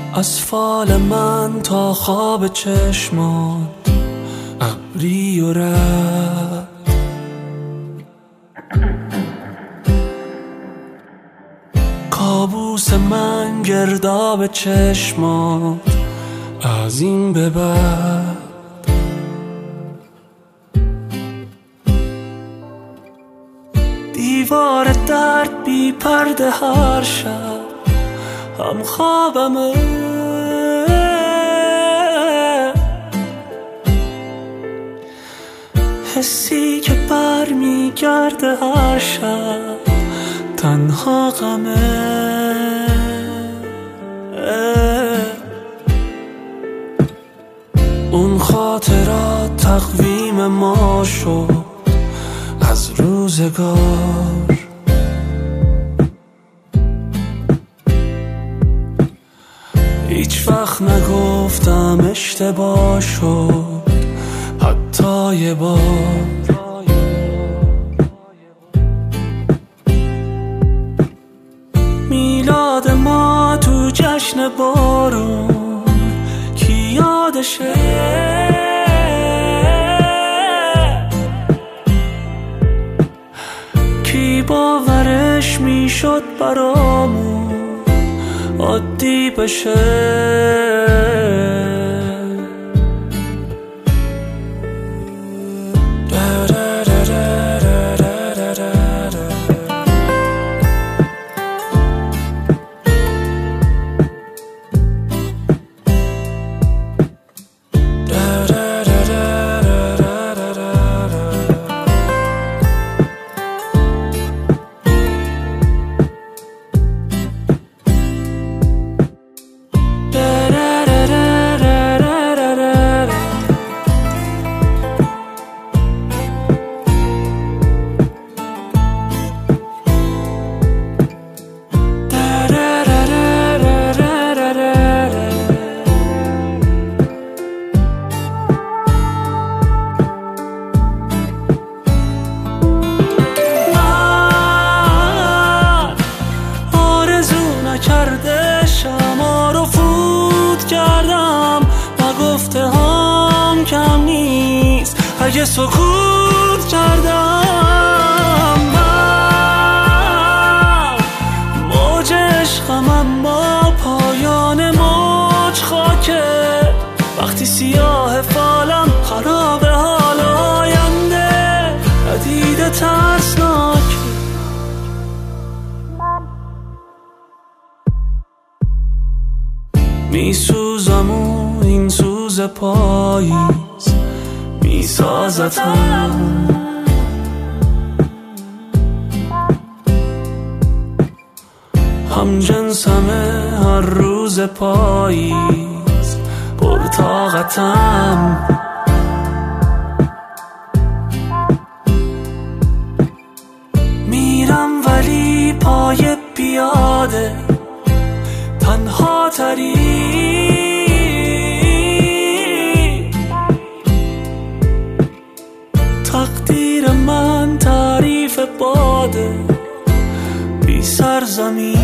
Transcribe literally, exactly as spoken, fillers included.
از فال من تا خواب چشمان ابری و رد، کابوس من گرداب چشمان از این به بعد. دیوار درد بی پرده هر شب هم خوابمه، حسی که بر می گرده هر شب تنها غمه. اون خاطرات تقویم ما شد از روزگار، هیچ وقت نگفتم اشتباه شد حتی یه بار. میلاد ما تو جشن بارون کی یادشه، کی باورش میشد برامون عادی بشه. کرده شما رو فوت کردم و گفته هم کم نیست اگه سکوت کردم. من موج عشقم اما پایان موج خاکه، وقتی سیاه فالم خراب حال آینده ندیده ترسناک. میسوزم و این سوز پاییز میسازتم، هم جنسمه هر روز پاییز پرطاقتم. میرم ولی پای پیاده تنها تری، تقدیر من تعریف باده بی سرزمین.